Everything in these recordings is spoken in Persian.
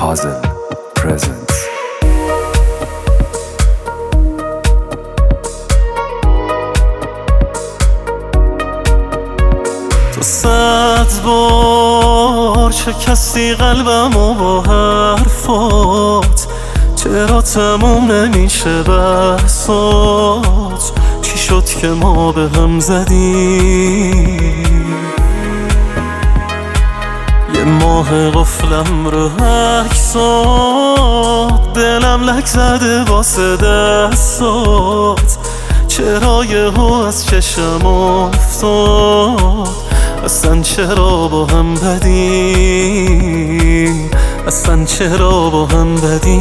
Hazel presents. تو 100 بار شکستی قلبم و با حرفات، چرا تموم نمیشه بحثات؟ چی شد که ما به هم زدیم؟ یه ماه قفلم رو عکسات، دلم لک زده واسه دستات، چرا یهو از چشم افتاد؟ اصلا چرا با هم بدیم؟ اصلا چرا با هم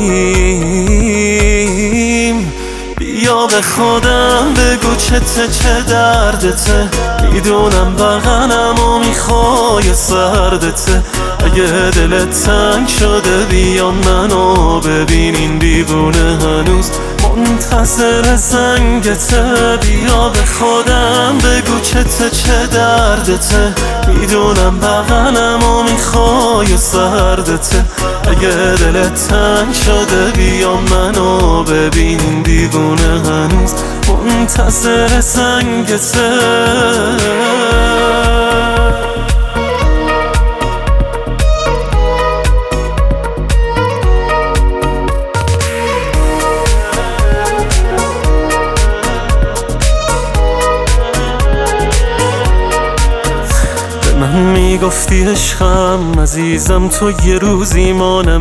بدیم؟ بیا به خودم بگو چه دردته، میدونم بغلم و میخوای سردته. اگه دلت تنگ شده بیا منو ببین، این دیوونه هنوز منتظر زنگته. بیا به خودم بگو چه دردته، میدونم بغلم و میخوای سردته. اگه دلت تنگ شده بیا منو ببین، این دیوونه هنوز منتظر زنگته. من میگفتی عشقم عزیزم، تو یه روز ایمان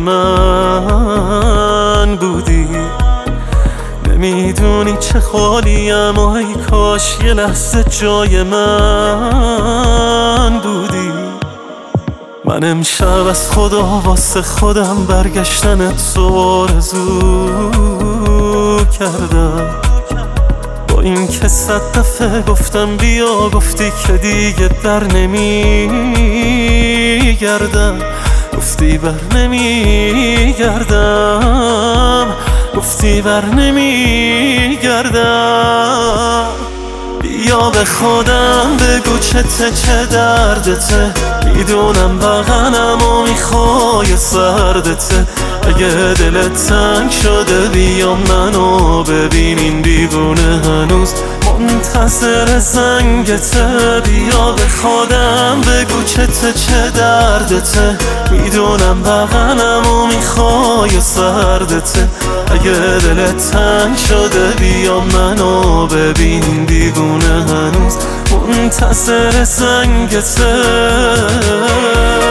من بودی. نمیدونی چه خالیم و ای کاش یه لحظه جای من بودی. من امشب از خدا واسه خودم برگشتنت تو آرزو کردم. با این که 100 دفعه گفتم بیا، گفتی که دیگه بر نمیگردم. گفتی بر نمیگردم، گفتی بر نمیگردم. بیا به خودم بگو چه دردته، میدونم بغلم و میخوای سردته. اگه دلت تنگ شده بیا منو ببین، این دیوونه هنوز منتظر زنگته. بیا به خودم بگو چه دردته، میدونم بغلم و میخوای سردته. اگه دلت تنگ شده بیا منو ببین، این دیوونه هنوز منتظر زنگته.